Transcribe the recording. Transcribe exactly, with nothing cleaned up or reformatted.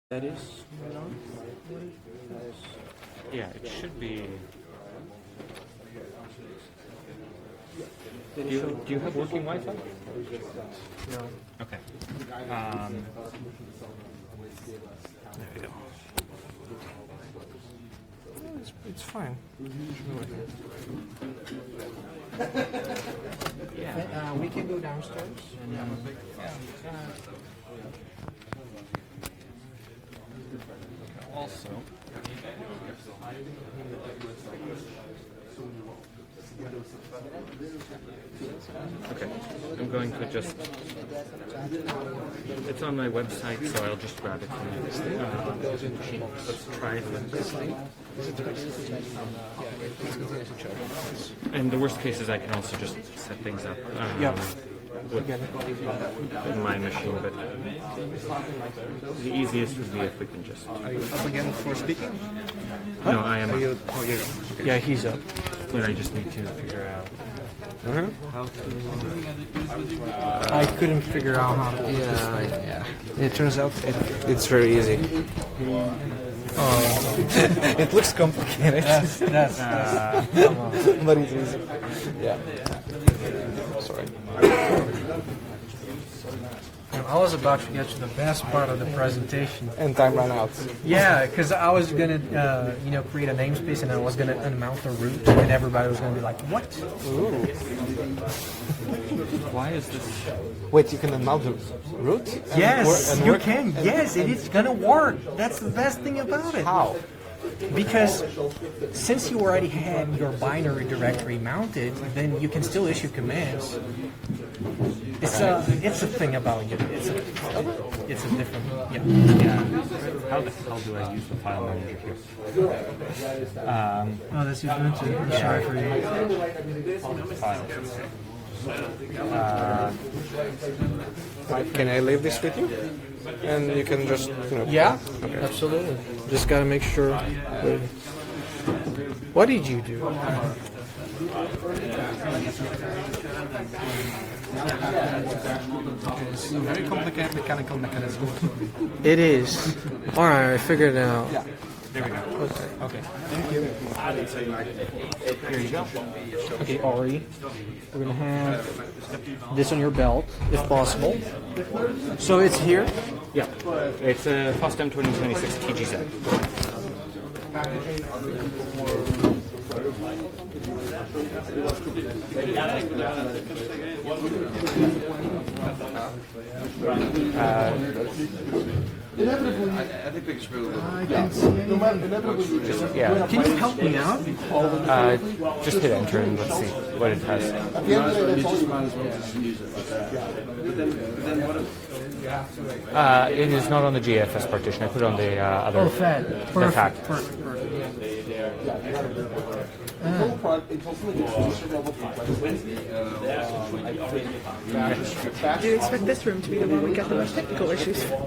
That is not. Yeah, it should be. Did Do it you, show? do you have working Wi-Fi? No. Okay. Um, There we go. It's, it's fine. yeah. Uh, we can go downstairs. And, um, yeah. Also, okay, I'm going to just. It's on my website, so I'll just grab it from there. Uh, let's try this. And the worst case is I can also just set things up. Um, Yeah. With my machine, but the easiest would be if we can just. Are you up again for speaking? No, I am. Are you, oh, you're, Yeah, he's up. But I just need to figure out. how to... I couldn't figure out how to. Yeah, yeah. It turns out it, it's very easy. Oh, It looks complicated, that's that's. Uh, Come on. but it's easy. Yeah. Sorry. I was about to get to the best part of the presentation. And time ran out. Yeah, because I was gonna, uh, you know, create a namespace and I was gonna unmount a root, and everybody was gonna be like, "What?" Ooh. why is this? Wait, you can unmount the root? And wor- Yes, and you work- can. Yes, it is gonna work. That's the best thing about it. How? Because since you already had your binary directory mounted, then you can still issue commands. It's a it's a thing about it. It's a it's a different yeah. Yeah. How the hell do I use the file manager here? Um, Oh, that's Ubuntu. I'm sorry for you. files. Uh, Can I leave this with you? And you can just, you know... Yeah, absolutely. Just gotta make sure. What did you do? It's a very complicated mechanical mechanism. It is. All right, I figured it out. Yeah. there we go. Okay. Okay. Here you go. Okay, Ari, we're gonna have this on your belt, if possible. So it's here. Yeah. It's a FOSDEM twenty twenty-six T G Z. I can see it. Yeah. Can you help me out? Uh, just hit enter and let's see what it has. Uh, it is not on the G F S partition. I put it on the uh, other. Oh, fat. The Perfect. fact. Perfect. Perfect. Do you expect this room to be the one we get the most technical issues?